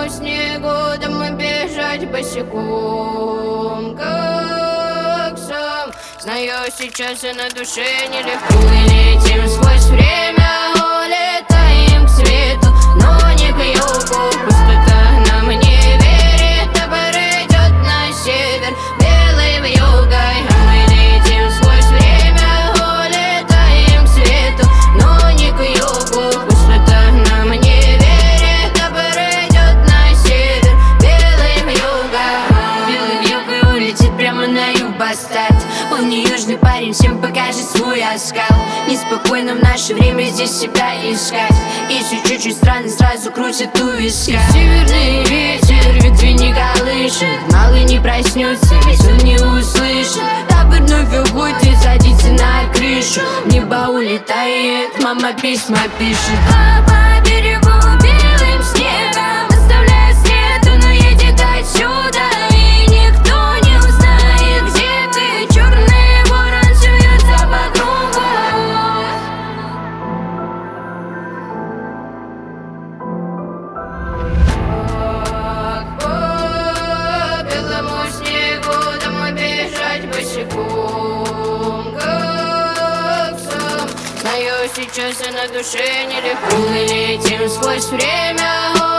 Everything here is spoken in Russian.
белому снегу домой бежать босиком, как сам. Знаю, сейчас и на душе нелегко. Мы летим сквозь время, улетаем к свету, но не к югу. Пустота нам не верит, табор идет на север, белый вьюгой. Мы летим сквозь время, улетаем к свету, но не к югу. Пустота нам не верит, табор идет на север, белый вьюгой. Белый вьюгой улетит прямо на юг бастард. Он не южный парень, всем покажет свой оскал. Неспокойно в наше время здесь себя искать. Если чуть-чуть странно, сразу крутит у виска. Северный ветер ветви не колышет, малый не проснется, ведь он не услышит. Табор вновь уходит, садится на крышу, небо улетает, мама письма пишет. А по берегу белым снегом оставляет след, он уедет отсюда, и никто не узнает, где ты. Черный ворон суется по кругу. По белому снегу домой бежать босиком, как сам. Знаю, сейчас и на душе нелегко. Мы летим сквозь время.